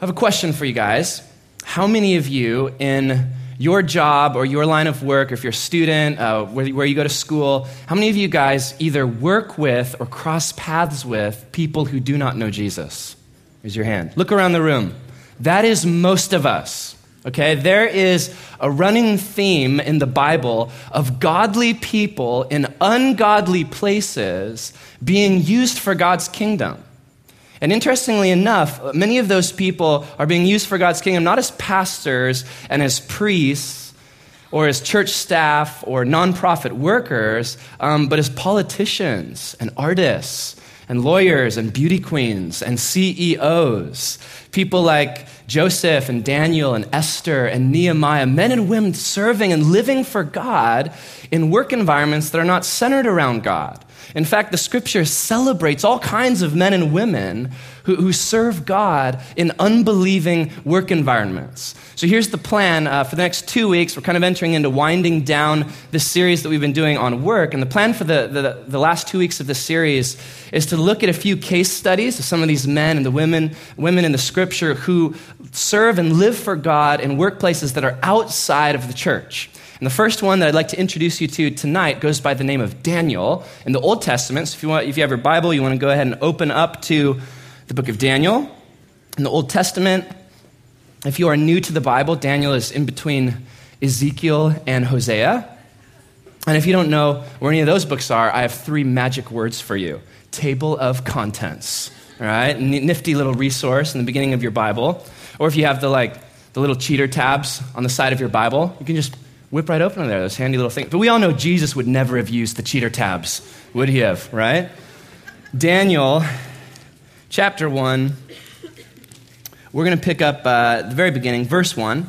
I have a question for you guys. How many of you in your job or your line of work, or if you're a student, where you go to school, how many of you guys either work with or cross paths with people who do not know Jesus? Raise your hand. Look around the room. That is most of us, okay? There is a running theme in the Bible of godly people in ungodly places being used for God's kingdom. And interestingly enough, many of those people are being used for God's kingdom not as pastors and as priests or as church staff or nonprofit workers, but as politicians and artists and lawyers and beauty queens and CEOs. People like Joseph and Daniel and Esther and Nehemiah, men and women serving and living for God in work environments that are not centered around God. In fact, the scripture celebrates all kinds of men and women who serve God in unbelieving work environments. So here's the plan for the next 2 weeks. We're kind of entering into winding down this series that we've been doing on work. And the plan for the last 2 weeks of this series is to look at a few case studies of some of these men and the women in the scripture who serve and live for God in workplaces that are outside of the church. And the first one that I'd like to introduce you to tonight goes by the name of Daniel in the Old Testament. So if you have your Bible, you want to go ahead and open up to the book of Daniel in the Old Testament. If you are new to the Bible, Daniel is in between Ezekiel and Hosea. And if you don't know where any of those books are, I have 3 magic words for you. Table of contents, all right? Nifty little resource in the beginning of your Bible. Or if you have the little cheater tabs on the side of your Bible, you can just whip right open there, those handy little things. But we all know Jesus would never have used the cheater tabs, would he have, right? Daniel, chapter 1, we're going to pick up at the very beginning, verse 1.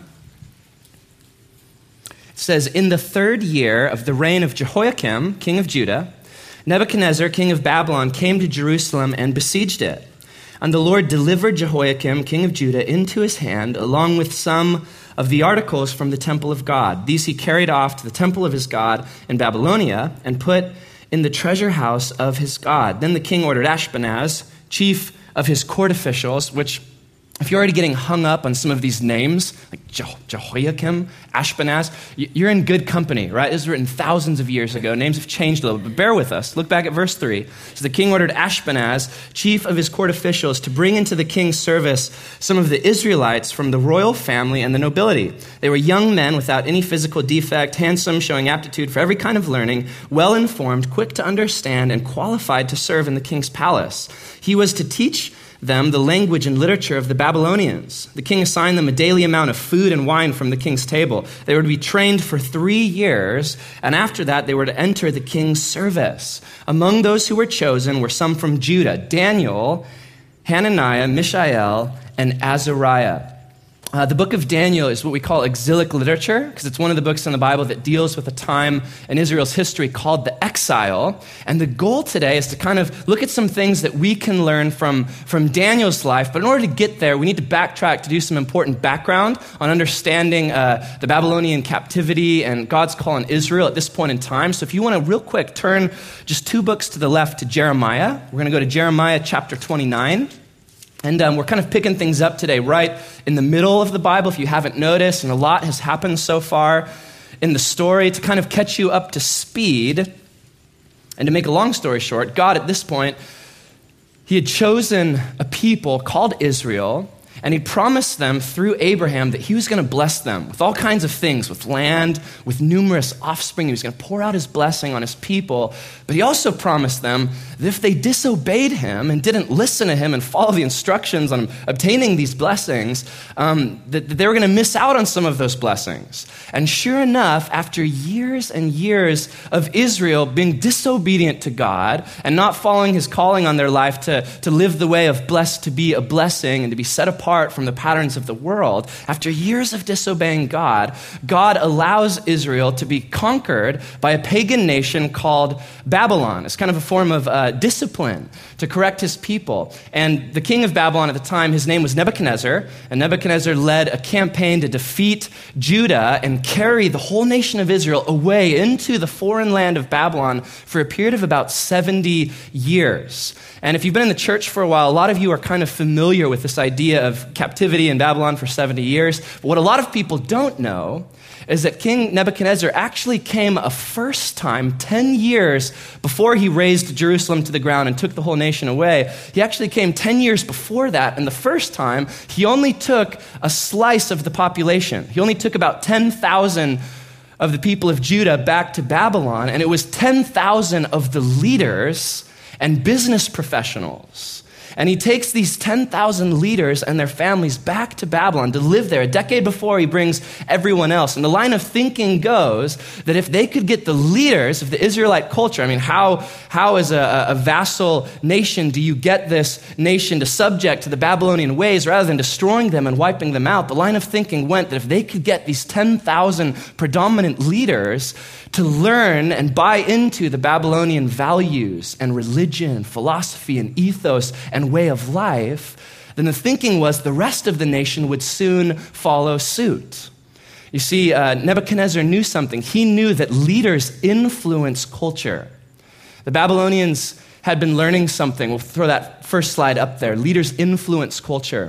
It says, "In the 3rd year of the reign of Jehoiakim, king of Judah, Nebuchadnezzar, king of Babylon, came to Jerusalem and besieged it. And the Lord delivered Jehoiakim, king of Judah, into his hand, along with some of the articles from the temple of God. These he carried off to the temple of his God in Babylonia and put in the treasure house of his God. Then the king ordered Ashpenaz, chief of his court officials," which, if you're already getting hung up on some of these names, like Jehoiakim, Ashpenaz, you're in good company, right? This was written thousands of years ago. Names have changed a little, but bear with us. Look back at verse 3. So the king ordered Ashpenaz, chief of his court officials, to bring into the king's service some of the Israelites from the royal family and the nobility. They were young men without any physical defect, handsome, showing aptitude for every kind of learning, well-informed, quick to understand, and qualified to serve in the king's palace. He was to teach them the language and literature of the Babylonians. The king assigned them a daily amount of food and wine from the king's table. They were to be trained for 3 years, and after that they were to enter the king's service. Among those who were chosen were some from Judah: Daniel, Hananiah, Mishael, and Azariah. The book of Daniel is what we call exilic literature, because it's one of the books in the Bible that deals with a time in Israel's history called the exile. And the goal today is to kind of look at some things that we can learn from Daniel's life. But in order to get there, we need to backtrack to do some important background on understanding the Babylonian captivity and God's call on Israel at this point in time. So if you want to real quick turn just 2 books to the left to Jeremiah. We're going to go to Jeremiah chapter 29. And we're kind of picking things up today right in the middle of the Bible, if you haven't noticed, and a lot has happened so far in the story to kind of catch you up to speed. And to make a long story short, God at this point, he had chosen a people called Israel, and he promised them through Abraham that he was going to bless them with all kinds of things, with land, with numerous offspring. He was going to pour out his blessing on his people. But he also promised them that if they disobeyed him and didn't listen to him and follow the instructions on obtaining these blessings, that they were going to miss out on some of those blessings. And sure enough, after years and years of Israel being disobedient to God and not following his calling on their life to live the way of blessed, to be a blessing and to be set apart from the patterns of the world, after years of disobeying God, God allows Israel to be conquered by a pagan nation called Babylon. It's kind of a form of discipline to correct his people. And the king of Babylon at the time, his name was Nebuchadnezzar, and Nebuchadnezzar led a campaign to defeat Judah and carry the whole nation of Israel away into the foreign land of Babylon for a period of about 70 years. And if you've been in the church for a while, a lot of you are kind of familiar with this idea of of captivity in Babylon for 70 years. But what a lot of people don't know is that King Nebuchadnezzar actually came a first time 10 years before he razed Jerusalem to the ground and took the whole nation away. He actually came 10 years before that, and the first time, he only took a slice of the population. He only took about 10,000 of the people of Judah back to Babylon, and it was 10,000 of the leaders and business professionals. And he takes these 10,000 leaders and their families back to Babylon to live there. A decade before, he brings everyone else. And the line of thinking goes that if they could get the leaders of the Israelite culture, I mean, how as a vassal nation do you get this nation to subject to the Babylonian ways rather than destroying them and wiping them out? The line of thinking went that if they could get these 10,000 predominant leaders to learn and buy into the Babylonian values and religion, philosophy and ethos and way of life, then the thinking was the rest of the nation would soon follow suit. You see, Nebuchadnezzar knew something. He knew that leaders influence culture. The Babylonians had been learning something. We'll throw that first slide up there. Leaders influence culture.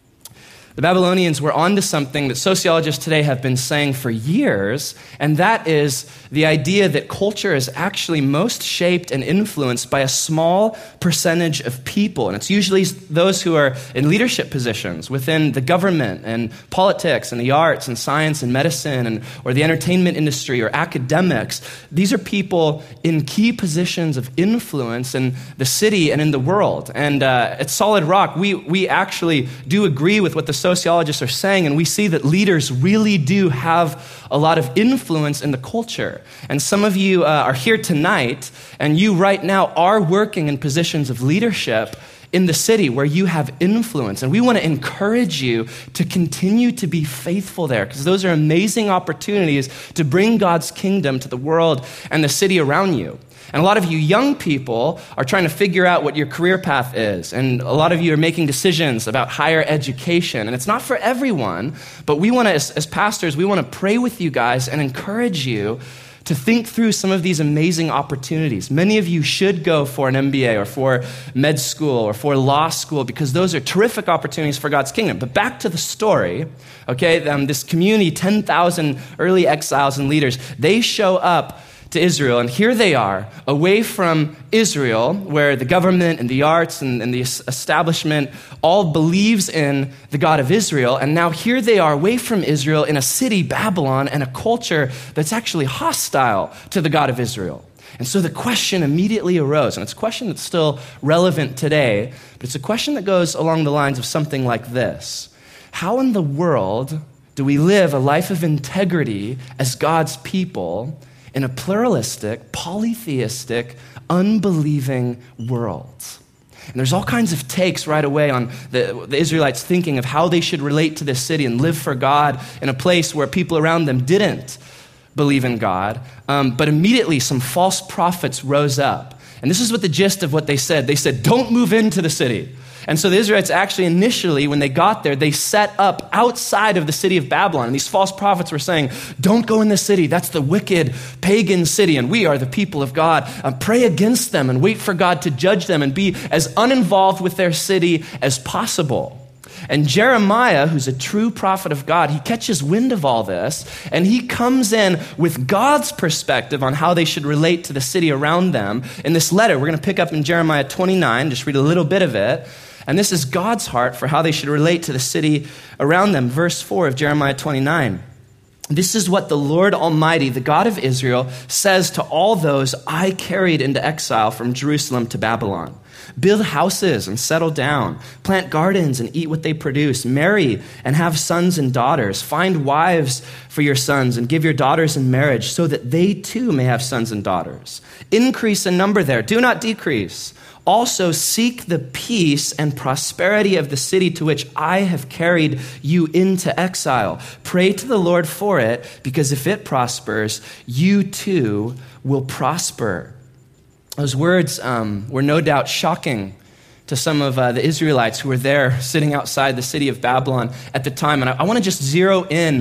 The Babylonians were onto something that sociologists today have been saying for years, and that is the idea that culture is actually most shaped and influenced by a small percentage of people. And it's usually those who are in leadership positions within the government and politics and the arts and science and medicine or the entertainment industry or academics. These are people in key positions of influence in the city and in the world. And at Solid Rock, we actually do agree with what the sociologists are saying, and we see that leaders really do have a lot of influence in the culture. And some of you are here tonight, and you right now are working in positions of leadership in the city where you have influence. And we want to encourage you to continue to be faithful there, because those are amazing opportunities to bring God's kingdom to the world and the city around you. And a lot of you young people are trying to figure out what your career path is. And a lot of you are making decisions about higher education. And it's not for everyone, but we want to, as pastors, we want to pray with you guys and encourage you to think through some of these amazing opportunities. Many of you should go for an MBA or for med school or for law school, because those are terrific opportunities for God's kingdom. But back to the story, okay, this community, 10,000 early exiles and leaders, they show up to Israel, and here they are, away from Israel, where the government and the arts and the establishment all believes in the God of Israel, and now here they are away from Israel in a city, Babylon, and a culture that's actually hostile to the God of Israel. And so the question immediately arose, and it's a question that's still relevant today, but it's a question that goes along the lines of something like this. How in the world do we live a life of integrity as God's people in a pluralistic, polytheistic, unbelieving world? And there's all kinds of takes right away on the Israelites thinking of how they should relate to this city and live for God in a place where people around them didn't believe in God. But immediately some false prophets rose up. And this is what the gist of what they said. They said, don't move into the city. And so the Israelites actually initially, when they got there, they set up outside of the city of Babylon. And these false prophets were saying, don't go in the city. That's the wicked pagan city, and we are the people of God. Pray against them and wait for God to judge them and be as uninvolved with their city as possible. And Jeremiah, who's a true prophet of God, he catches wind of all this, and he comes in with God's perspective on how they should relate to the city around them. In this letter, we're going to pick up in Jeremiah 29, just read a little bit of it. And this is God's heart for how they should relate to the city around them. Verse 4 of Jeremiah 29. This is what the Lord Almighty, the God of Israel, says to all those I carried into exile from Jerusalem to Babylon. Build houses and settle down. Plant gardens and eat what they produce. Marry and have sons and daughters. Find wives for your sons and give your daughters in marriage so that they too may have sons and daughters. Increase in number there. Do not decrease. Also seek the peace and prosperity of the city to which I have carried you into exile. Pray to the Lord for it, because if it prospers, you too will prosper. Those words were no doubt shocking to some of the Israelites who were there sitting outside the city of Babylon at the time. And I want to just zero in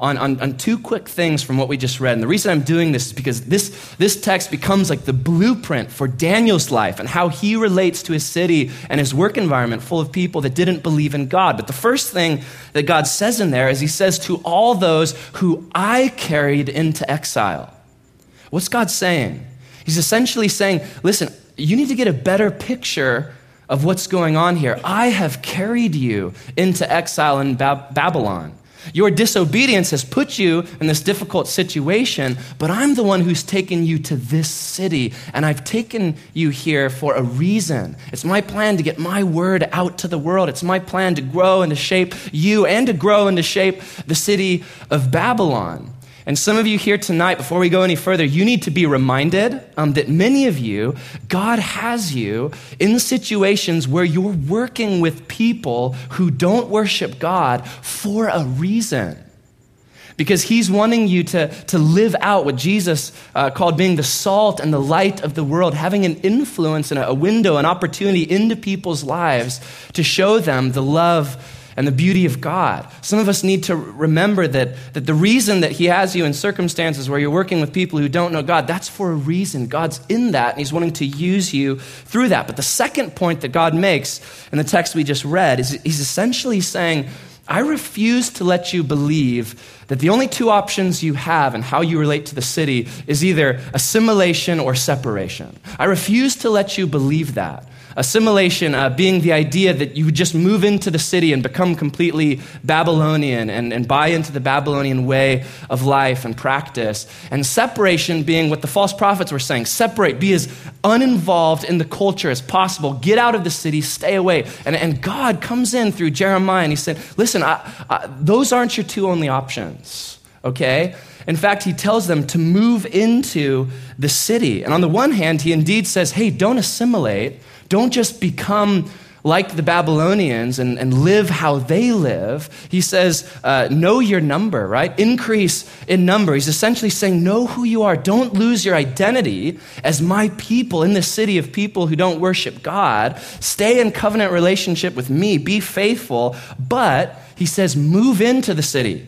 on two quick things from what we just read. And the reason I'm doing this is because this text becomes like the blueprint for Daniel's life and how he relates to his city and his work environment full of people that didn't believe in God. But the first thing that God says in there is he says, to all those who I carried into exile. What's God saying? He's essentially saying, listen, you need to get a better picture of what's going on here. I have carried you into exile in Babylon. Your disobedience has put you in this difficult situation, but I'm the one who's taken you to this city, and I've taken you here for a reason. It's my plan to get my word out to the world. It's my plan to grow and to shape you and to grow and to shape the city of Babylon. And some of you here tonight, before we go any further, you need to be reminded that many of you, God has you in situations where you're working with people who don't worship God for a reason. Because he's wanting you to live out what Jesus called being the salt and the light of the world, having an influence and a window, an opportunity into people's lives to show them the love and the beauty of God. Some of us need to remember that the reason that he has you in circumstances where you're working with people who don't know God, that's for a reason. God's in that, and he's wanting to use you through that. But the second point that God makes in the text we just read is he's essentially saying, I refuse to let you believe that the only two options you have in how you relate to the city is either assimilation or separation. I refuse to let you believe that. Assimilation being the idea that you would just move into the city and become completely Babylonian and buy into the Babylonian way of life and practice. And separation being what the false prophets were saying. Separate, be as uninvolved in the culture as possible. Get out of the city, stay away. And God comes in through Jeremiah and he said, listen, those aren't your two only options, okay? In fact, he tells them to move into the city. And on the one hand, he indeed says, hey, don't assimilate. Don't just become like the Babylonians and live how they live. He says, know your number, right? Increase in number. He's essentially saying, know who you are. Don't lose your identity as my people in this city of people who don't worship God. Stay in covenant relationship with me. Be faithful. But he says, move into the city.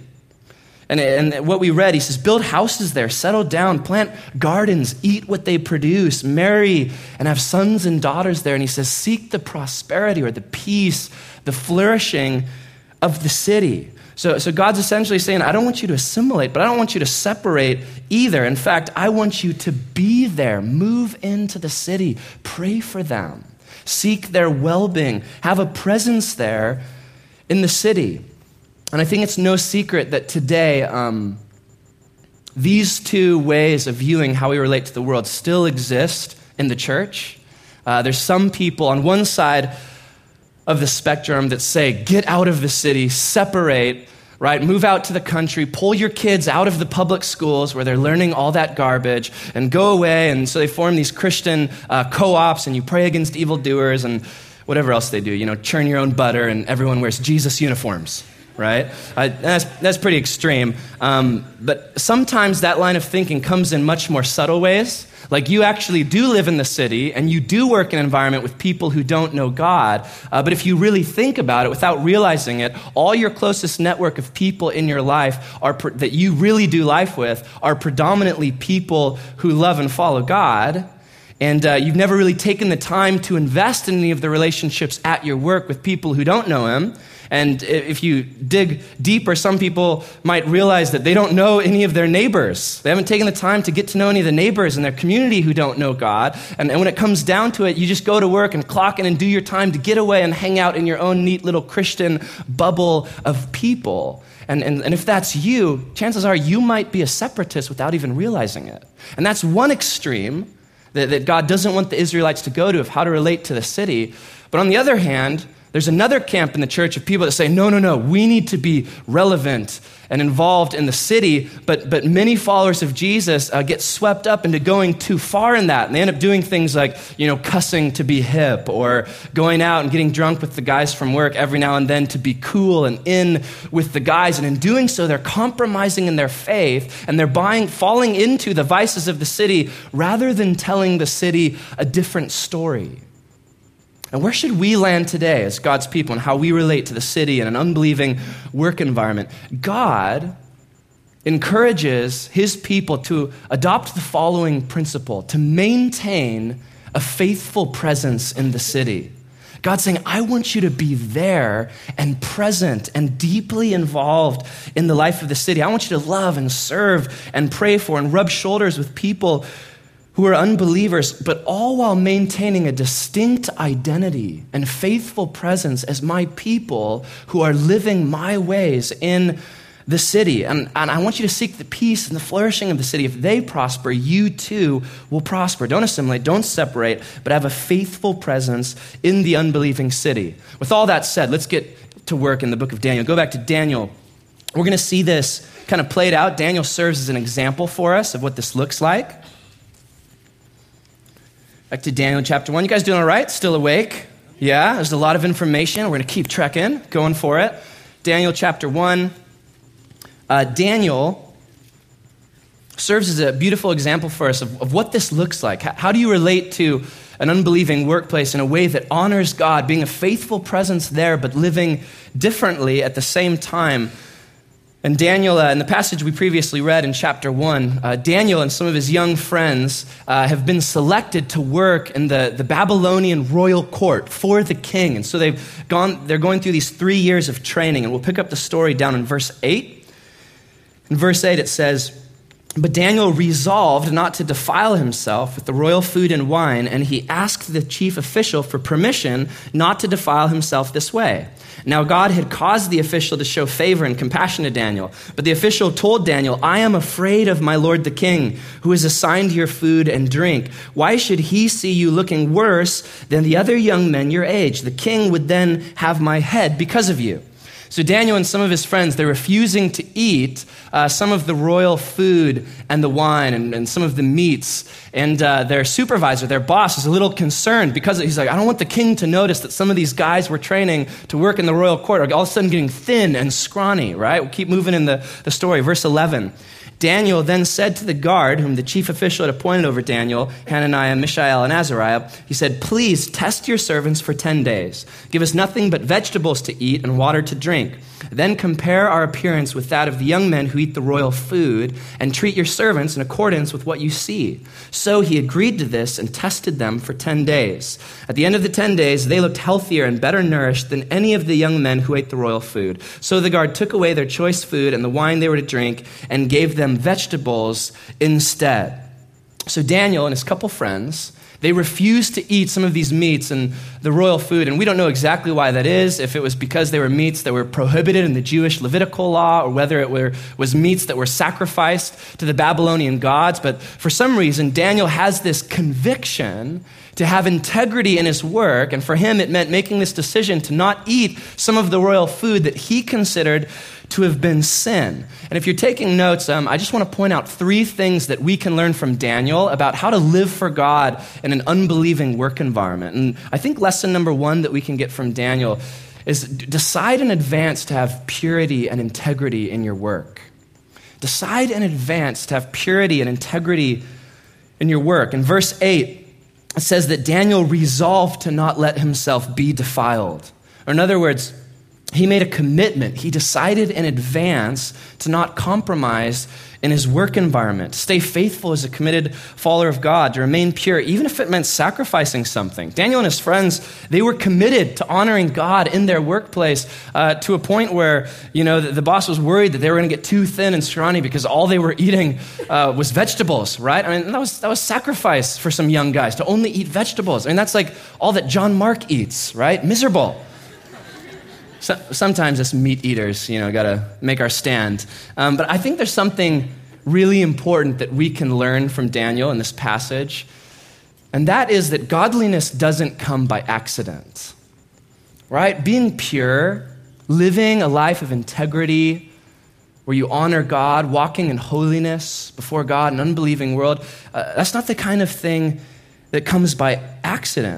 And what we read, he says, build houses there, settle down, plant gardens, eat what they produce, marry, and have sons and daughters there. And he says, seek the prosperity or the peace, the flourishing of the city. So God's essentially saying, I don't want you to assimilate, but I don't want you to separate either. In fact, I want you to be there, move into the city, pray for them, seek their well-being, have a presence there in the city. And I think it's no secret that today, these two ways of viewing how we relate to the world still exist in the church. There's some people on one side of the spectrum that say, get out of the city, separate, right? Move out to the country, pull your kids out of the public schools where they're learning all that garbage and go away. And so they form these Christian co-ops and you pray against evildoers and whatever else they do, churn your own butter and everyone wears Jesus uniforms. Right? That's pretty extreme. But sometimes that line of thinking comes in much more subtle ways. Like you actually do live in the city and you do work in an environment with people who don't know God. But if you really think about it without realizing it, all your closest network of people in your life that you really do life with are predominantly people who love and follow God. And you've never really taken the time to invest in any of the relationships at your work with people who don't know him. And if you dig deeper, some people might realize that they don't know any of their neighbors. They haven't taken the time to get to know any of the neighbors in their community who don't know God. And when it comes down to it, you just go to work and clock in and do your time to get away and hang out in your own neat little Christian bubble of people. And if that's you, chances are you might be a separatist without even realizing it. And that's one extreme that God doesn't want the Israelites to go to of how to relate to the city. But on the other hand, there's another camp in the church of people that say, no, we need to be relevant and involved in the city, but many followers of Jesus get swept up into going too far in that, and they end up doing things like, cussing to be hip, or going out and getting drunk with the guys from work every now and then to be cool and in with the guys, and in doing so, they're compromising in their faith, and they're falling into the vices of the city rather than telling the city a different story. And where should we land today as God's people and how we relate to the city and an unbelieving work environment? God encourages his people to adopt the following principle: to maintain a faithful presence in the city. God's saying, I want you to be there and present and deeply involved in the life of the city. I want you to love and serve and pray for and rub shoulders with people who are unbelievers, but all while maintaining a distinct identity and faithful presence as my people who are living my ways in the city. And I want you to seek the peace and the flourishing of the city. If they prosper, you too will prosper. Don't assimilate, don't separate, but have a faithful presence in the unbelieving city. With all that said, let's get to work in the book of Daniel. Go back to Daniel. We're going to see this kind of played out. Daniel serves as an example for us of what this looks like. Back to Daniel chapter 1. You guys doing all right? Still awake? Yeah, there's a lot of information. We're going to keep trekking, going for it. Daniel chapter 1. Daniel serves as a beautiful example for us of what this looks like. How do you relate to an unbelieving workplace in a way that honors God, being a faithful presence there, but living differently at the same time? And Daniel, in the passage we previously read in chapter 1, Daniel and some of his young friends have been selected to work in the Babylonian royal court for the king. And so they're going through these 3 years of training. And we'll pick up the story down in verse 8. In verse 8 it says, "But Daniel resolved not to defile himself with the royal food and wine, and he asked the chief official for permission not to defile himself this way. Now God had caused the official to show favor and compassion to Daniel. But the official told Daniel, 'I am afraid of my lord the king, who has assigned your food and drink. Why should he see you looking worse than the other young men your age? The king would then have my head because of you.'" So Daniel and some of his friends, they're refusing to eat some of the royal food and the wine and some of the meats. And their supervisor, their boss, is a little concerned because he's like, I don't want the king to notice that some of these guys we're training to work in the royal court are all of a sudden getting thin and scrawny, right? We'll keep moving in the story. Verse 11. Daniel then said to the guard, whom the chief official had appointed over Daniel, Hananiah, Mishael, and Azariah, he said, "Please test your servants for 10 days. Give us nothing but vegetables to eat and water to drink. Then compare our appearance with that of the young men who eat the royal food, and treat your servants in accordance with what you see." So he agreed to this and tested them for 10 days. At the end of the 10 days, they looked healthier and better nourished than any of the young men who ate the royal food. So the guard took away their choice food and the wine they were to drink and gave them vegetables instead. So Daniel and his couple friends, they refused to eat some of these meats and the royal food, and we don't know exactly why that is, if it was because they were meats that were prohibited in the Jewish Levitical law, or whether it was meats that were sacrificed to the Babylonian gods. But for some reason, Daniel has this conviction to have integrity in his work, and for him it meant making this decision to not eat some of the royal food that he considered to have been sin. And if you're taking notes, I just want to point out 3 things that we can learn from Daniel about how to live for God in an unbelieving work environment. And I think lesson number 1 that we can get from Daniel is decide in advance to have purity and integrity in your work. Decide in advance to have purity and integrity in your work. In verse 8, it says that Daniel resolved to not let himself be defiled. Or in other words, he made a commitment. He decided in advance to not compromise in his work environment, to stay faithful as a committed follower of God, to remain pure, even if it meant sacrificing something. Daniel and his friends, they were committed to honoring God in their workplace to a point where, the boss was worried that they were going to get too thin and scrawny because all they were eating was vegetables, right? I mean, that was sacrifice for some young guys to only eat vegetables. I mean, that's like all that John Mark eats, right? Miserable. Sometimes us meat eaters, got to make our stand. But I think there's something really important that we can learn from Daniel in this passage, and that is that godliness doesn't come by accident, right? Being pure, living a life of integrity, where you honor God, walking in holiness before God, an unbelieving world, that's not the kind of thing that comes by accident.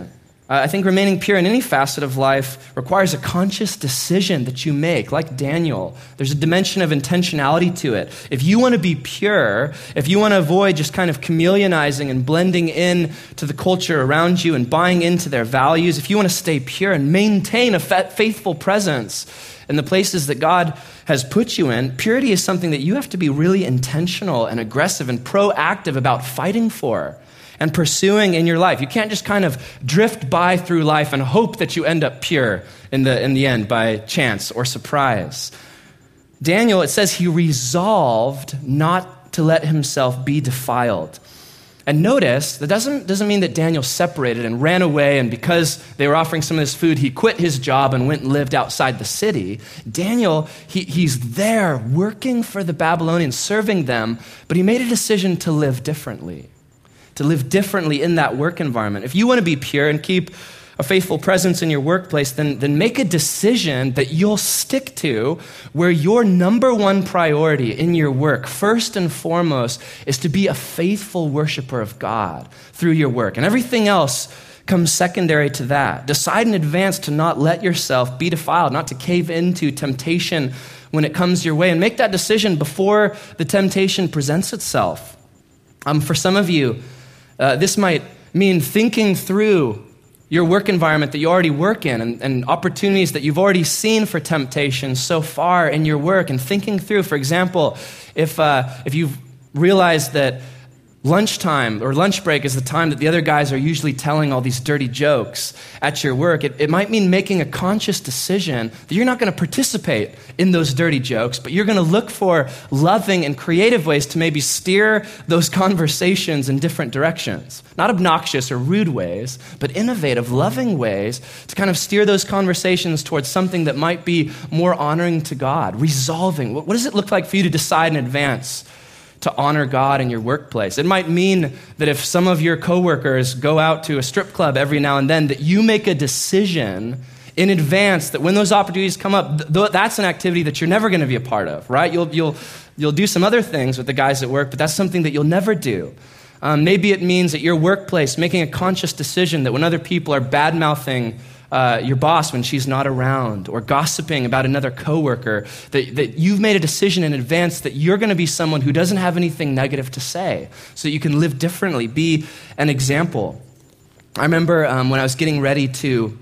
I think remaining pure in any facet of life requires a conscious decision that you make, like Daniel. There's a dimension of intentionality to it. If you want to be pure, if you want to avoid just kind of chameleonizing and blending in to the culture around you and buying into their values, if you want to stay pure and maintain a faithful presence in the places that God has put you in, purity is something that you have to be really intentional and aggressive and proactive about fighting for and pursuing in your life. You can't just kind of drift by through life and hope that you end up pure in the end by chance or surprise. Daniel, it says he resolved not to let himself be defiled. And notice, that doesn't mean that Daniel separated and ran away, and because they were offering some of this food, he quit his job and went and lived outside the city. Daniel, he's there working for the Babylonians, serving them, but he made a decision to live differently. To live differently in that work environment. If you want to be pure and keep a faithful presence in your workplace, then make a decision that you'll stick to where your number one priority in your work, first and foremost, is to be a faithful worshiper of God through your work. And everything else comes secondary to that. Decide in advance to not let yourself be defiled, not to cave into temptation when it comes your way, and make that decision before the temptation presents itself. For some of you, this might mean thinking through your work environment that you already work in and opportunities that you've already seen for temptation so far in your work, and thinking through, for example, if you've realized that lunchtime or lunch break is the time that the other guys are usually telling all these dirty jokes at your work, it might mean making a conscious decision that you're not going to participate in those dirty jokes, but you're going to look for loving and creative ways to maybe steer those conversations in different directions. Not obnoxious or rude ways, but innovative, loving ways to kind of steer those conversations towards something that might be more honoring to God, resolving. What does it look like for you to decide in advance to honor God in your workplace? It might mean that if some of your coworkers go out to a strip club every now and then, that you make a decision in advance that when those opportunities come up, that's an activity that you're never going to be a part of, right? You'll do some other things with the guys at work, but that's something that you'll never do. Maybe it means at your workplace making a conscious decision that when other people are bad-mouthing your boss when she's not around, or gossiping about another coworker, that you've made a decision in advance that you're going to be someone who doesn't have anything negative to say, so that you can live differently, be an example. I remember when I was getting ready to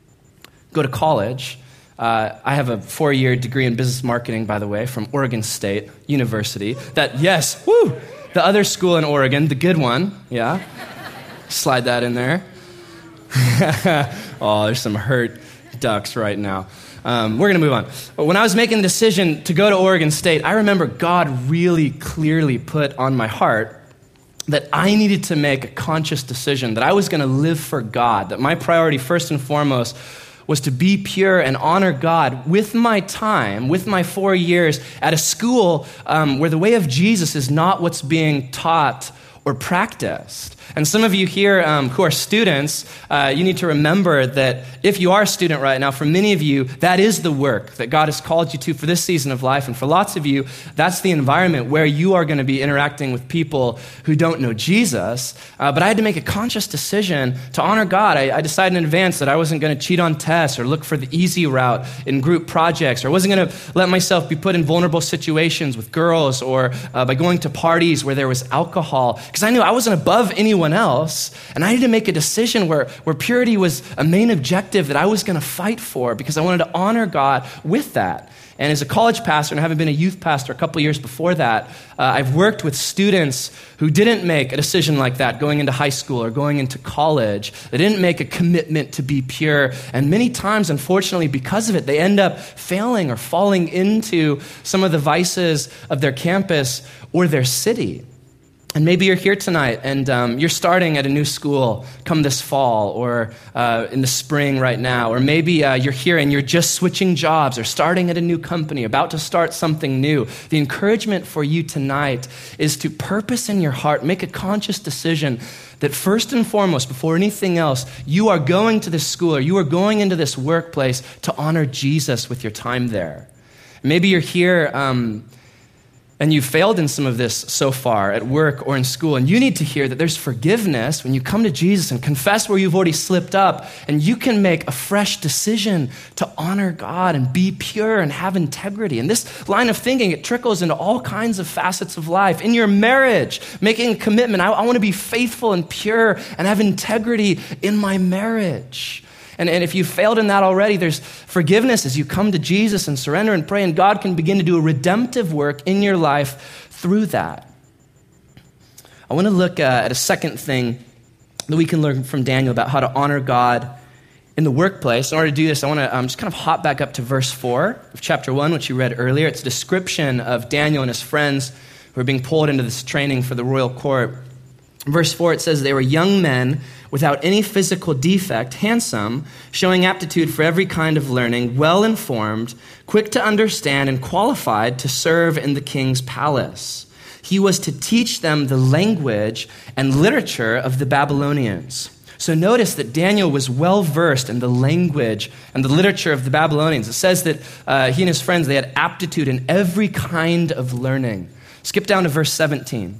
go to college, I have a 4-year degree in business marketing, by the way, from Oregon State University. The other school in Oregon, the good one, yeah. Slide that in there. Oh, there's some hurt ducks right now. We're going to move on. But when I was making the decision to go to Oregon State, I remember God really clearly put on my heart that I needed to make a conscious decision, that I was going to live for God, that my priority first and foremost was to be pure and honor God with my time, with my 4 years at a school where the way of Jesus is not what's being taught or practiced. And some of you here who are students, you need to remember that if you are a student right now, for many of you, that is the work that God has called you to for this season of life. And for lots of you, that's the environment where you are going to be interacting with people who don't know Jesus. But I had to make a conscious decision to honor God. I decided in advance that I wasn't going to cheat on tests or look for the easy route in group projects, or wasn't going to let myself be put in vulnerable situations with girls, or by going to parties where there was alcohol, because I knew I wasn't above anyone else, and I needed to make a decision where purity was a main objective that I was going to fight for, because I wanted to honor God with that. And as a college pastor, and I haven't been a youth pastor a couple years before that, I've worked with students who didn't make a decision like that going into high school or going into college. They didn't make a commitment to be pure, and many times, unfortunately, because of it, they end up failing or falling into some of the vices of their campus or their city. And maybe you're here tonight and you're starting at a new school come this fall, or in the spring right now. Or maybe you're here and you're just switching jobs or starting at a new company, about to start something new. The encouragement for you tonight is to purpose in your heart, make a conscious decision that first and foremost, before anything else, you are going to this school or you are going into this workplace to honor Jesus with your time there. Maybe you're here and you failed in some of this so far at work or in school, and you need to hear that there's forgiveness when you come to Jesus and confess where you've already slipped up, and you can make a fresh decision to honor God and be pure and have integrity. And this line of thinking, it trickles into all kinds of facets of life. In your marriage, making a commitment, I want to be faithful and pure and have integrity in my marriage. And if you failed in that already, there's forgiveness as you come to Jesus and surrender and pray, and God can begin to do a redemptive work in your life through that. I want to look at a second thing that we can learn from Daniel about how to honor God in the workplace. In order to do this, I want to just kind of hop back up to verse 4 of chapter 1, which you read earlier. It's a description of Daniel and his friends who are being pulled into this training for the royal court. In verse 4, it says, they were young men without any physical defect, handsome, showing aptitude for every kind of learning, well-informed, quick to understand, and qualified to serve in the king's palace. He was to teach them the language and literature of the Babylonians. So notice that Daniel was well-versed in the language and the literature of the Babylonians. It says that he and his friends, they had aptitude in every kind of learning. Skip down to verse 17.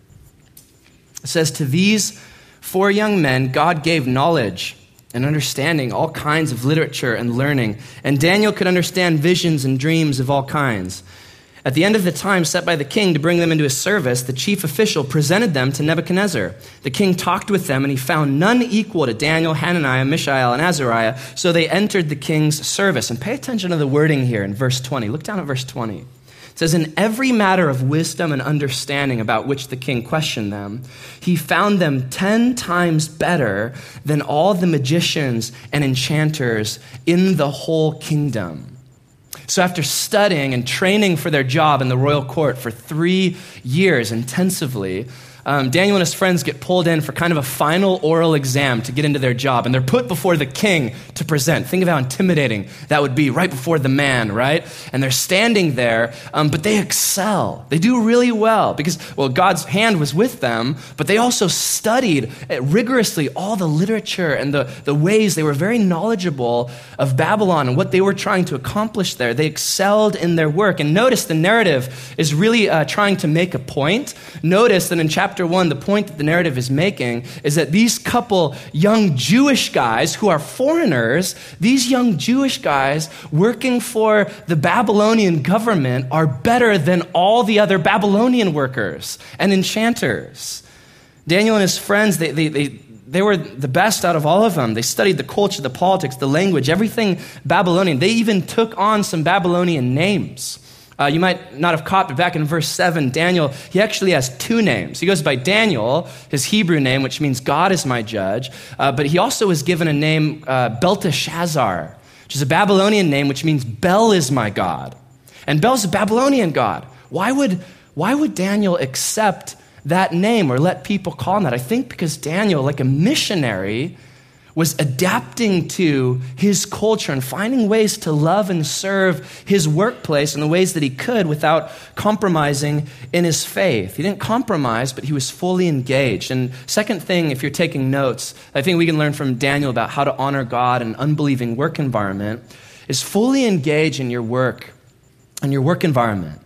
It says, to these 4 young men, God gave knowledge and understanding, all kinds of literature and learning. And Daniel could understand visions and dreams of all kinds. At the end of the time set by the king to bring them into his service, the chief official presented them to Nebuchadnezzar. The king talked with them, and he found none equal to Daniel, Hananiah, Mishael, and Azariah. So they entered the king's service. And pay attention to the wording here in verse 20. Look down at verse 20. It says, in every matter of wisdom and understanding about which the king questioned them, he found them 10 times better than all the magicians and enchanters in the whole kingdom. So after studying and training for their job in the royal court for 3 years intensively, Daniel and his friends get pulled in for kind of a final oral exam to get into their job, and they're put before the king to present. Think of how intimidating that would be right before the man, right? And they're standing there, but they excel. They do really well because, well, God's hand was with them, but they also studied rigorously all the literature and the ways. They were very knowledgeable of Babylon and what they were trying to accomplish there. They excelled in their work. And notice the narrative is really trying to make a point. Notice that in chapter 1, the point that the narrative is making is that these couple young Jewish guys who are foreigners, these young Jewish guys working for the Babylonian government are better than all the other Babylonian workers and enchanters. Daniel and his friends, they were the best out of all of them. They studied the culture, the politics, the language, everything Babylonian. They even took on some Babylonian names. You might not have caught, but back in verse 7, Daniel, he actually has 2 names. He goes by Daniel, his Hebrew name, which means God is my judge, but he also was given a name, Belteshazzar, which is a Babylonian name, which means Bel is my God. And Bel's a Babylonian god. Why would Daniel accept that name or let people call him that? I think because Daniel, like a missionary, was adapting to his culture and finding ways to love and serve his workplace in the ways that he could without compromising in his faith. He didn't compromise, but he was fully engaged. And second thing, if you're taking notes, I think we can learn from Daniel about how to honor God in an unbelieving work environment is fully engage in your work and your work environment.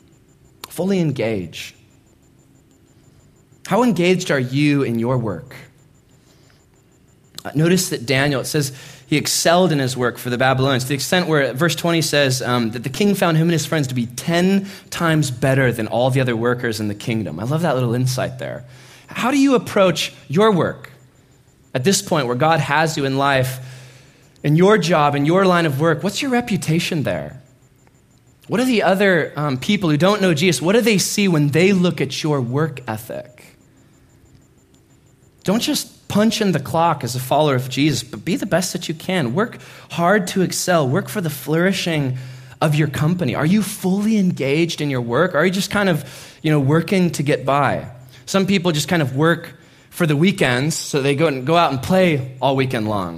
Fully engage. How engaged are you in your work? Notice that Daniel, it says he excelled in his work for the Babylonians to the extent where verse 20 says that the king found him and his friends to be 10 times better than all the other workers in the kingdom. I love that little insight there. How do you approach your work at this point where God has you in life, in your job, in your line of work? What's your reputation there? What are the other people who don't know Jesus, what do they see when they look at your work ethic? Don't just punch in the clock as a follower of Jesus, but be the best that you can. Work hard to excel. Work for the flourishing of your company. Are you fully engaged in your work? Or are you just kind of, working to get by? Some people just kind of work for the weekends, so they go out and play all weekend long.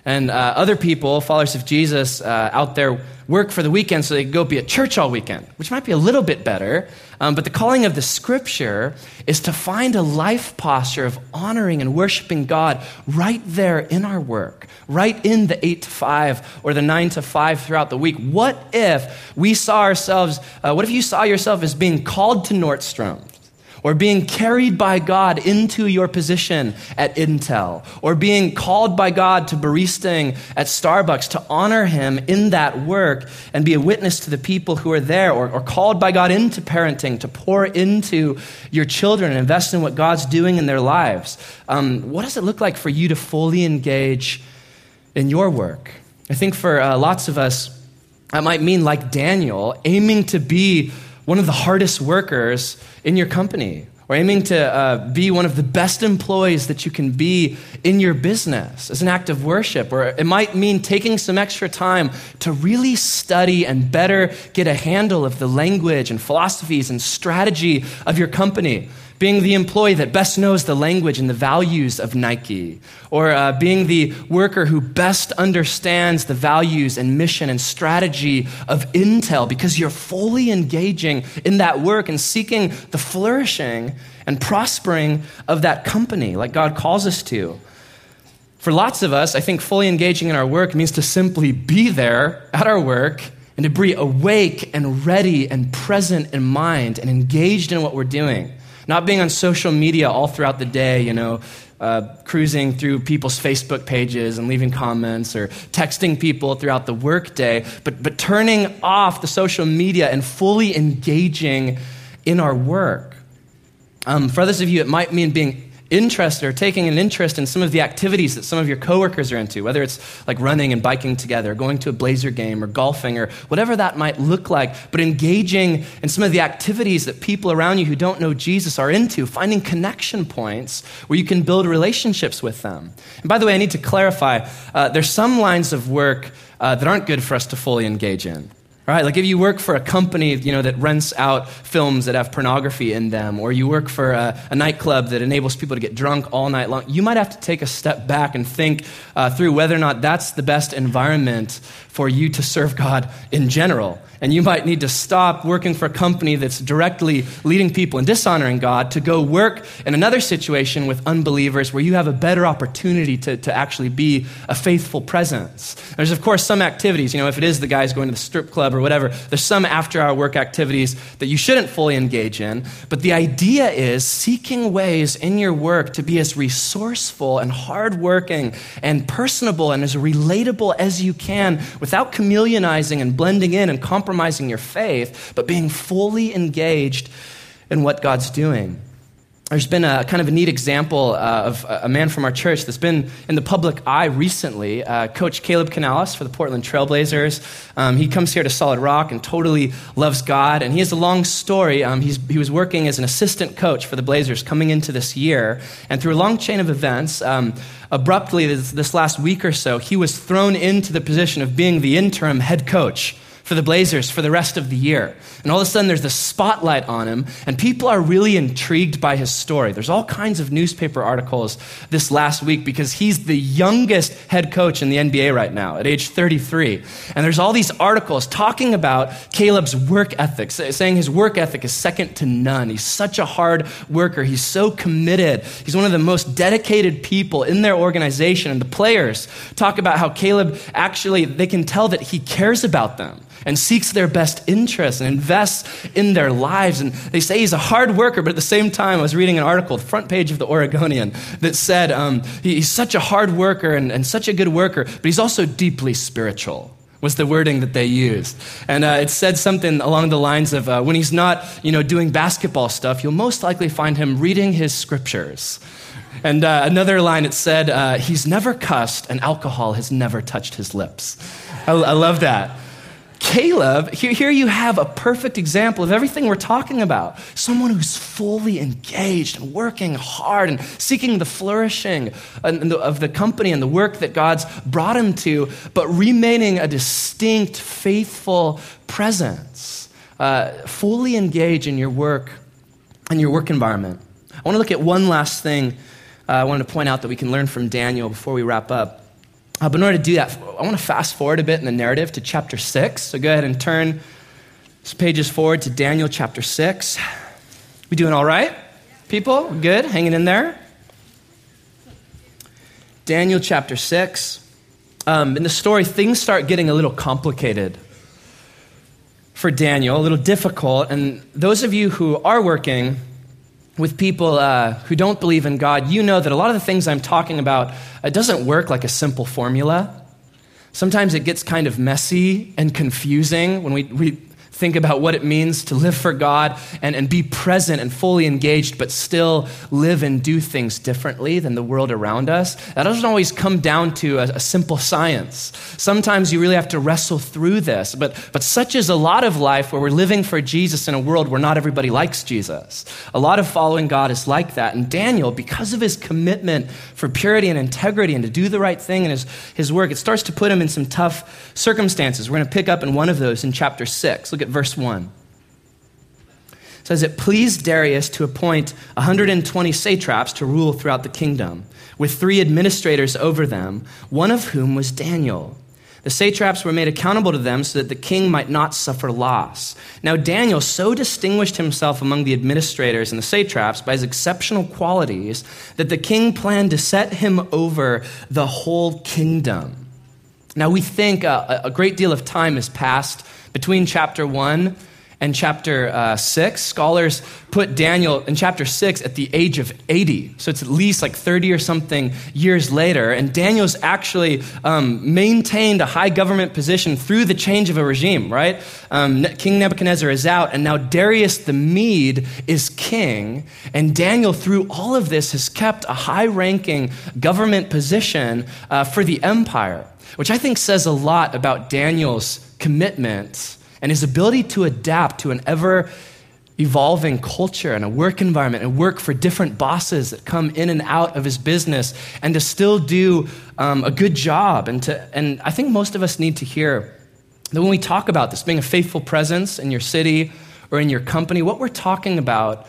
And other people, followers of Jesus, out there work for the weekend so they can go be at church all weekend, which might be a little bit better. But the calling of the Scripture is to find a life posture of honoring and worshiping God right there in our work, right in the 8 to 5 or the 9 to 5 throughout the week. What if we saw ourselves, what if you saw yourself as being called to Nordstrom? Or being carried by God into your position at Intel, or being called by God to baristaing at Starbucks to honor him in that work and be a witness to the people who are there, or called by God into parenting to pour into your children and invest in what God's doing in their lives. What does it look like for you to fully engage in your work? I think for lots of us, that might mean, like Daniel, aiming to be one of the hardest workers in your company, or aiming to be one of the best employees that you can be in your business as an act of worship. Or it might mean taking some extra time to really study and better get a handle of the language and philosophies and strategy of your company. Being the employee that best knows the language and the values of Nike, or being the worker who best understands the values and mission and strategy of Intel, because you're fully engaging in that work and seeking the flourishing and prospering of that company like God calls us to. For lots of us, I think fully engaging in our work means to simply be there at our work and to be awake and ready and present in mind and engaged in what we're doing. Not being on social media all throughout the day, cruising through people's Facebook pages and leaving comments, or texting people throughout the workday, but turning off the social media and fully engaging in our work. For others of you, it might mean being interested or taking an interest in some of the activities that some of your coworkers are into, whether it's like running and biking together, going to a Blazer game or golfing or whatever that might look like, but engaging in some of the activities that people around you who don't know Jesus are into, finding connection points where you can build relationships with them. And by the way, I need to clarify, there's some lines of work that aren't good for us to fully engage in. Right? Like if you work for a company, that rents out films that have pornography in them, or you work for a nightclub that enables people to get drunk all night long, you might have to take a step back and think through whether or not that's the best environment for you to serve God in general. And you might need to stop working for a company that's directly leading people and dishonoring God to go work in another situation with unbelievers where you have a better opportunity to actually be a faithful presence. There's, of course, some activities, if it is the guys going to the strip club or whatever, there's some after-hour work activities that you shouldn't fully engage in. But the idea is seeking ways in your work to be as resourceful and hardworking and personable and as relatable as you can without chameleonizing and blending in and compromising your faith, but being fully engaged in what God's doing. There's been a kind of a neat example of a man from our church that's been in the public eye recently, Coach Caleb Canales for the Portland Trailblazers. He comes here to Solid Rock and totally loves God, and he has a long story. He was working as an assistant coach for the Blazers coming into this year, and through a long chain of events, abruptly this last week or so, he was thrown into the position of being the interim head coach for the Blazers for the rest of the year. And all of a sudden there's this spotlight on him, and people are really intrigued by his story. There's all kinds of newspaper articles this last week because he's the youngest head coach in the NBA right now at age 33. And there's all these articles talking about Caleb's work ethic, saying his work ethic is second to none. He's such a hard worker. He's so committed. He's one of the most dedicated people in their organization. And the players talk about how Caleb actually, they can tell that he cares about them and seeks their best interests and invests in their lives. And they say he's a hard worker, but at the same time, I was reading an article, the front page of the Oregonian, that said he's such a hard worker and such a good worker, but he's also deeply spiritual, was the wording that they used. And it said something along the lines of, when he's not doing basketball stuff, you'll most likely find him reading his scriptures. And another line, it said, he's never cussed and alcohol has never touched his lips. I love that. Caleb, here you have a perfect example of everything we're talking about. Someone who's fully engaged and working hard and seeking the flourishing of the company and the work that God's brought him to, but remaining a distinct, faithful presence. Fully engage in your work and your work environment. I want to look at one last thing I wanted to point out that we can learn from Daniel before we wrap up. But in order to do that, I want to fast forward a bit in the narrative to chapter 6. So go ahead and turn some pages forward to Daniel chapter 6. We doing all right, people? Good? Hanging in there? Daniel chapter 6. In the story, things start getting a little complicated for Daniel, a little difficult. And those of you who are working with people who don't believe in God, you know that a lot of the things I'm talking about, it doesn't work like a simple formula. Sometimes it gets kind of messy and confusing when we think about what it means to live for God and be present and fully engaged, but still live and do things differently than the world around us. That doesn't always come down to a simple science. Sometimes you really have to wrestle through this, but such is a lot of life where we're living for Jesus in a world where not everybody likes Jesus. A lot of following God is like that. And Daniel, because of his commitment for purity and integrity and to do the right thing in his work, it starts to put him in some tough circumstances. We're going to pick up in one of those in chapter 6. Look at verse 1. It says, it pleased Darius to appoint 120 satraps to rule throughout the kingdom, with 3 administrators over them, one of whom was Daniel. The satraps were made accountable to them so that the king might not suffer loss. Now Daniel so distinguished himself among the administrators and the satraps by his exceptional qualities that the king planned to set him over the whole kingdom. Now we think a great deal of time has passed between chapter 1 and chapter 6. Scholars put Daniel in chapter 6 at the age of 80. So it's at least like 30 or something years later. And Daniel's actually maintained a high government position through the change of a regime, right? King Nebuchadnezzar is out, and now Darius the Mede is king. And Daniel, through all of this, has kept a high-ranking government position for the empire, which I think says a lot about Daniel's commitment and his ability to adapt to an ever-evolving culture and a work environment and work for different bosses that come in and out of his business and to still do a good job. And I think most of us need to hear that when we talk about this, being a faithful presence in your city or in your company, what we're talking about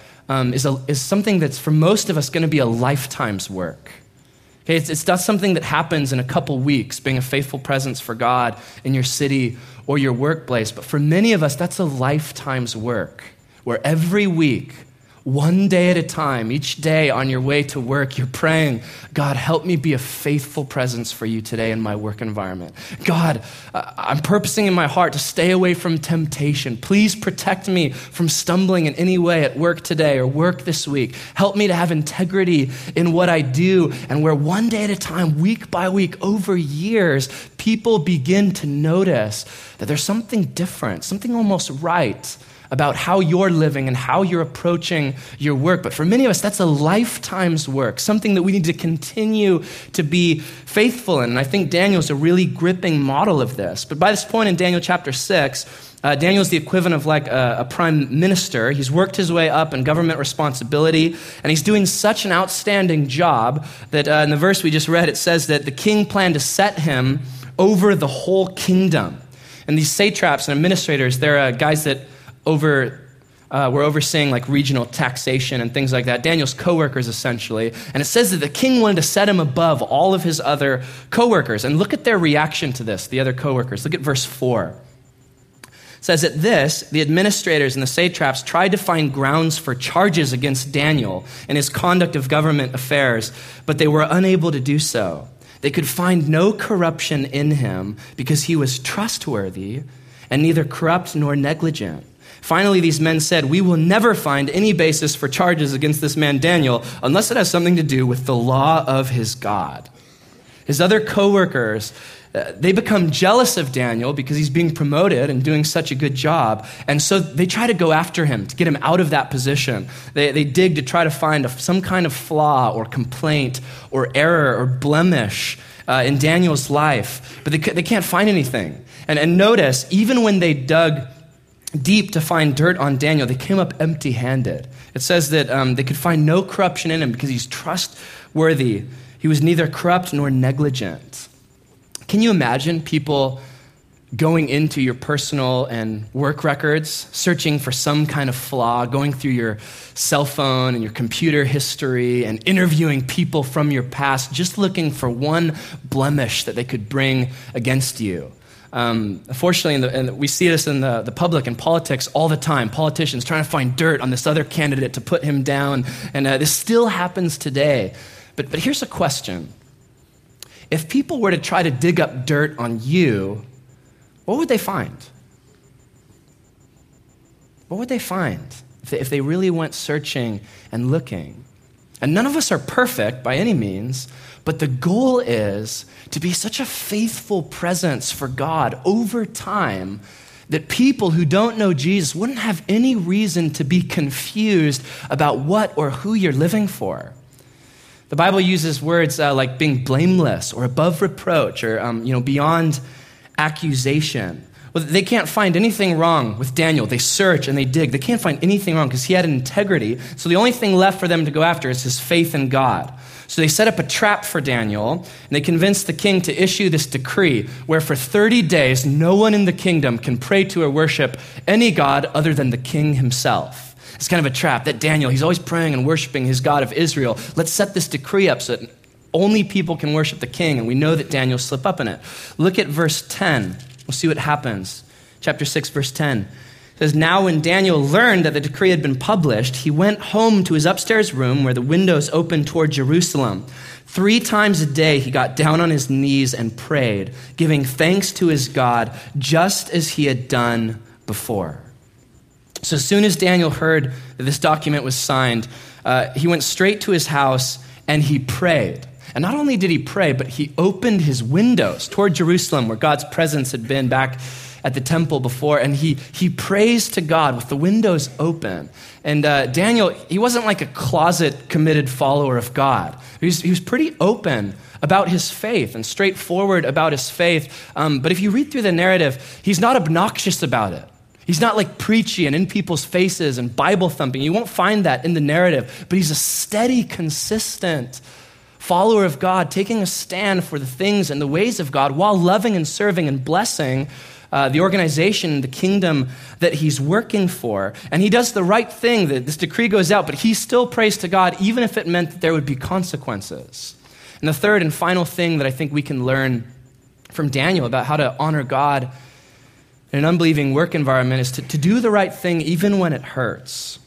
is something that's for most of us going to be a lifetime's work. Okay, it's not something that happens in a couple weeks, being a faithful presence for God in your city or your workplace. But for many of us, that's a lifetime's work, where every week, one day at a time, each day on your way to work, you're praying, God, help me be a faithful presence for you today in my work environment. God, I'm purposing in my heart to stay away from temptation. Please protect me from stumbling in any way at work today or work this week. Help me to have integrity in what I do, and where one day at a time, week by week, over years, people begin to notice that there's something different, something almost right about how you're living and how you're approaching your work. But for many of us, that's a lifetime's work, something that we need to continue to be faithful in. And I think Daniel's a really gripping model of this. But by this point in Daniel chapter 6, Daniel's the equivalent of like a prime minister. He's worked his way up in government responsibility, and he's doing such an outstanding job that in the verse we just read, it says that the king planned to set him over the whole kingdom. And these satraps and administrators, they're guys that we're overseeing like regional taxation and things like that. Daniel's coworkers, essentially. And it says that the king wanted to set him above all of his other coworkers. And look at their reaction to this, the other coworkers. Look at verse 4. It says, at this, the administrators and the satraps tried to find grounds for charges against Daniel and his conduct of government affairs, but they were unable to do so. They could find no corruption in him because he was trustworthy and neither corrupt nor negligent. Finally, these men said, we will never find any basis for charges against this man Daniel unless it has something to do with the law of his God. His other coworkers, they become jealous of Daniel because he's being promoted and doing such a good job. And so they try to go after him to get him out of that position. They dig to try to find some kind of flaw or complaint or error or blemish in Daniel's life. But they can't find anything. And notice, even when they dug deep to find dirt on Daniel, they came up empty-handed. It says that they could find no corruption in him because he's trustworthy. He was neither corrupt nor negligent. Can you imagine people going into your personal and work records, searching for some kind of flaw, going through your cell phone and your computer history and interviewing people from your past, just looking for one blemish that they could bring against you. Unfortunately, and we see this in the public and politics all the time, politicians trying to find dirt on this other candidate to put him down, and this still happens today. But here's a question. If people were to try to dig up dirt on you, what would they find? What would they find if they really went searching and looking? And none of us are perfect by any means, but the goal is to be such a faithful presence for God over time that people who don't know Jesus wouldn't have any reason to be confused about what or who you're living for. The Bible uses words like being blameless or above reproach or beyond accusation. Well, they can't find anything wrong with Daniel. They search and they dig. They can't find anything wrong because he had integrity. So the only thing left for them to go after is his faith in God. So they set up a trap for Daniel, and they convinced the king to issue this decree where for 30 days, no one in the kingdom can pray to or worship any god other than the king himself. It's kind of a trap that Daniel, he's always praying and worshiping his God of Israel. Let's set this decree up so that only people can worship the king, and we know that Daniel slipped up in it. Look at verse 10. We'll see what happens. Chapter 6, verse 10. It says, "Now when Daniel learned that the decree had been published, he went home to his upstairs room where the windows opened toward Jerusalem. 3 times a day he got down on his knees and prayed, giving thanks to his God, just as he had done before." So as soon as Daniel heard that this document was signed, he went straight to his house and he prayed. And not only did he pray, but he opened his windows toward Jerusalem where God's presence had been back at the temple before, and he prays to God with the windows open. And Daniel, he wasn't like a closet committed follower of God. He was pretty open about his faith and straightforward about his faith. But if you read through the narrative, he's not obnoxious about it. He's not like preachy and in people's faces and Bible thumping. You won't find that in the narrative, but he's a steady, consistent follower of God, taking a stand for the things and the ways of God while loving and serving and blessing the organization, the kingdom that he's working for. And he does the right thing. That this decree goes out, but he still prays to God, even if it meant that there would be consequences. And the third and final thing that I think we can learn from Daniel about how to honor God in an unbelieving work environment is to do the right thing even when it hurts,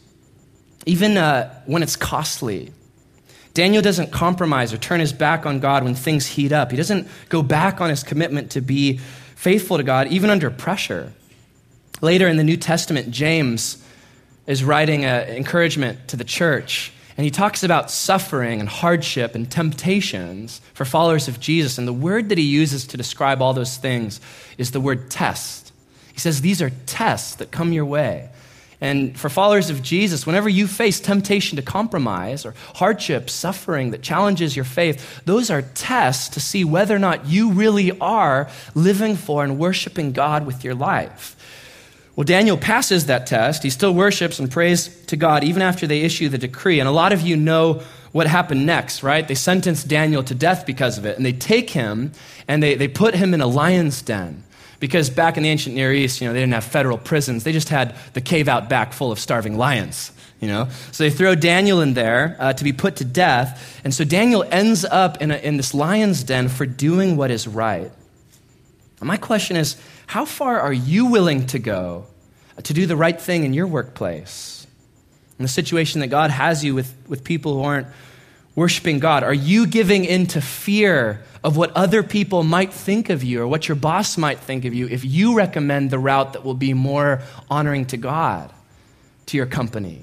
even when it's costly. Daniel doesn't compromise or turn his back on God when things heat up. He doesn't go back on his commitment to be faithful to God, even under pressure. Later in the New Testament, James is writing an encouragement to the church, and he talks about suffering and hardship and temptations for followers of Jesus. And the word that he uses to describe all those things is the word test. He says these are tests that come your way. And for followers of Jesus, whenever you face temptation to compromise or hardship, suffering that challenges your faith, those are tests to see whether or not you really are living for and worshiping God with your life. Well, Daniel passes that test. He still worships and prays to God even after they issue the decree. And a lot of you know what happened next, right? They sentenced Daniel to death because of it. And they take him and they put him in a lion's den. Because back in the ancient Near East, they didn't have federal prisons. They just had the cave out back full of starving lions, So they throw Daniel in there to be put to death. And so Daniel ends up in this lion's den for doing what is right. And my question is, how far are you willing to go to do the right thing in your workplace? In the situation that God has you with people who aren't worshiping God? Are you giving in to fear of what other people might think of you or what your boss might think of you if you recommend the route that will be more honoring to God, to your company?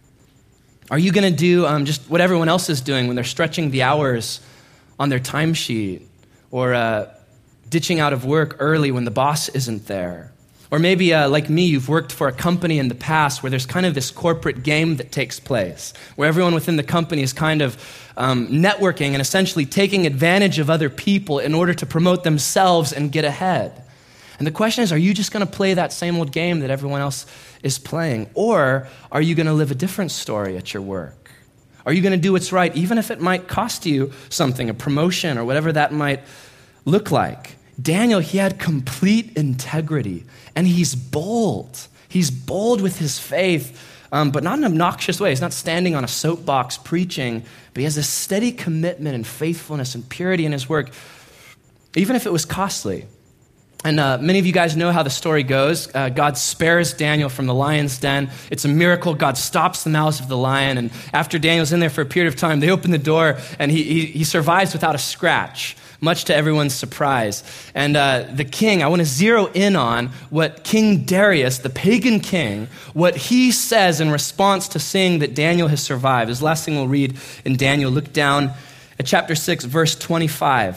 Are you going to do just what everyone else is doing when they're stretching the hours on their timesheet or ditching out of work early when the boss isn't there? Or maybe like me, you've worked for a company in the past where there's kind of this corporate game that takes place, where everyone within the company is kind of networking and essentially taking advantage of other people in order to promote themselves and get ahead. And the question is, are you just going to play that same old game that everyone else is playing? Or are you going to live a different story at your work? Are you going to do what's right, even if it might cost you something, a promotion or whatever that might look like? Daniel, he had complete integrity, and he's bold. He's bold with his faith, but not in an obnoxious way. He's not standing on a soapbox preaching, but he has a steady commitment and faithfulness and purity in his work, even if it was costly. And many of you guys know how the story goes. God spares Daniel from the lion's den. It's a miracle. God stops the mouths of the lion. And after Daniel's in there for a period of time, they open the door, and he survives without a scratch, much to everyone's surprise. And the king, I want to zero in on what King Darius, the pagan king, what he says in response to seeing that Daniel has survived. This last thing we'll read in Daniel. Look down at chapter 6, verse 25.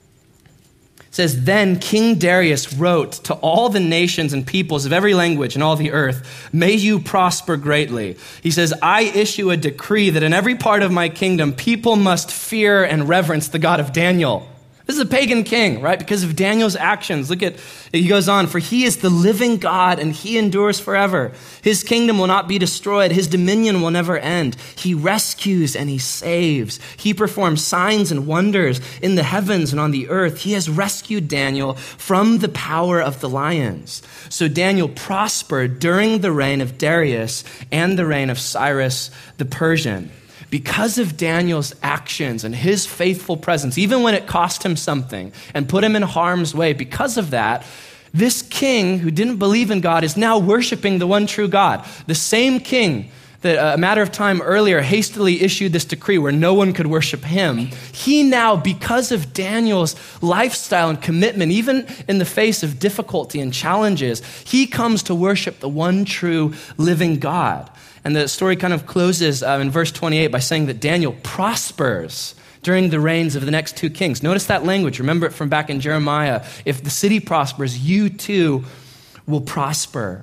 It says, "Then King Darius wrote to all the nations and peoples of every language in all the earth, 'May you prosper greatly.' He says, 'I issue a decree that in every part of my kingdom, people must fear and reverence the God of Daniel.'" This is a pagan king, right? Because of Daniel's actions. Look at, he goes on, "For he is the living God and he endures forever. His kingdom will not be destroyed. His dominion will never end. He rescues and he saves. He performs signs and wonders in the heavens and on the earth. He has rescued Daniel from the power of the lions." So Daniel prospered during the reign of Darius and the reign of Cyrus the Persian. Because of Daniel's actions and his faithful presence, even when it cost him something and put him in harm's way, because of that, this king who didn't believe in God is now worshiping the one true God. The same king that a matter of time earlier hastily issued this decree where no one could worship him, he now, because of Daniel's lifestyle and commitment, even in the face of difficulty and challenges, he comes to worship the one true living God. And the story kind of closes in verse 28 by saying that Daniel prospers during the reigns of the next two kings. Notice that language. Remember it from back in Jeremiah. If the city prospers, you too will prosper.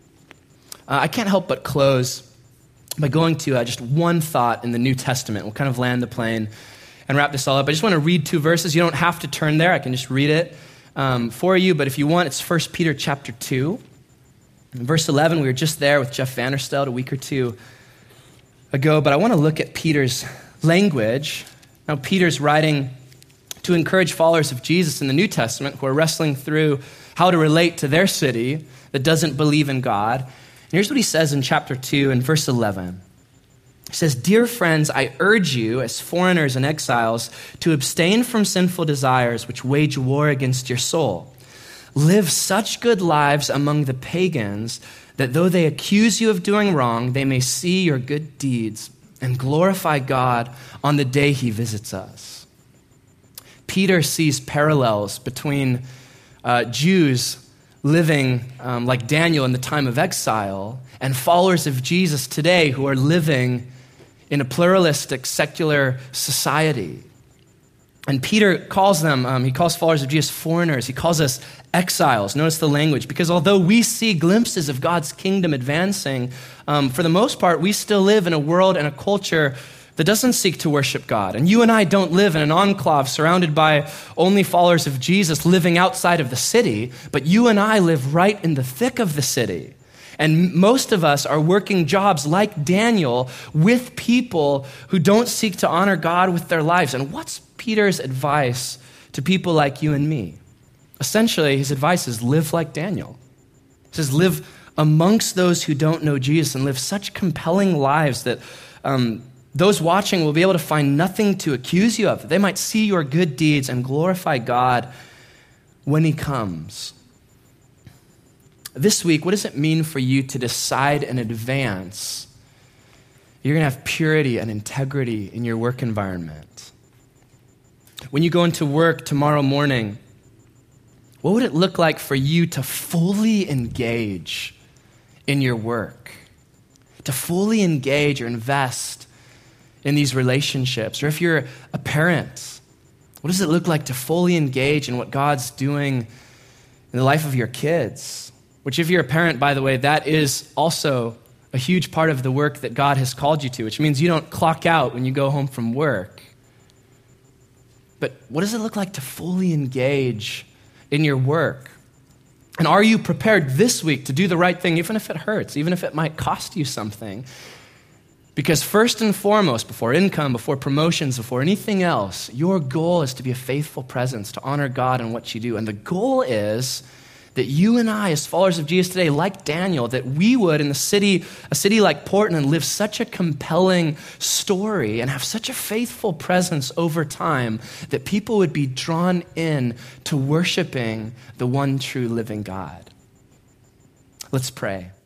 I can't help but close by going to just one thought in the New Testament. We'll kind of land the plane and wrap this all up. I just want to read two verses. You don't have to turn there. I can just read it for you. But if you want, it's 1 Peter chapter 2. In verse 11, we were just there with Jeff Vanderstelt a week or two ago, but I want to look at Peter's language. Now, Peter's writing to encourage followers of Jesus in the New Testament who are wrestling through how to relate to their city that doesn't believe in God. And here's what he says in chapter 2 and verse 11. He says, "Dear friends, I urge you as foreigners and exiles to abstain from sinful desires which wage war against your soul. Live such good lives among the pagans that though they accuse you of doing wrong, they may see your good deeds and glorify God on the day he visits us." Peter sees parallels between Jews living like Daniel in the time of exile and followers of Jesus today who are living in a pluralistic, secular society. And Peter calls them, he calls followers of Jesus foreigners. He calls us exiles. Notice the language. Because although we see glimpses of God's kingdom advancing, for the most part, we still live in a world and a culture that doesn't seek to worship God. And you and I don't live in an enclave surrounded by only followers of Jesus living outside of the city, but you and I live right in the thick of the city. And most of us are working jobs like Daniel with people who don't seek to honor God with their lives. And what's Peter's advice to people like you and me? Essentially, his advice is live like Daniel. He says live amongst those who don't know Jesus and live such compelling lives that those watching will be able to find nothing to accuse you of. They might see your good deeds and glorify God when he comes. This week, what does it mean for you to decide in advance you're going to have purity and integrity in your work environment? When you go into work tomorrow morning, what would it look like for you to fully engage in your work? To fully engage or invest in these relationships? Or if you're a parent, what does it look like to fully engage in what God's doing in the life of your kids? Which if you're a parent, by the way, that is also a huge part of the work that God has called you to, which means you don't clock out when you go home from work. But what does it look like to fully engage in your work? And are you prepared this week to do the right thing, even if it hurts, even if it might cost you something? Because first and foremost, before income, before promotions, before anything else, your goal is to be a faithful presence, to honor God in what you do. And the goal is that you and I, as followers of Jesus today, like Daniel, that we would, in a city like Portland, live such a compelling story and have such a faithful presence over time that people would be drawn in to worshiping the one true living God. Let's pray.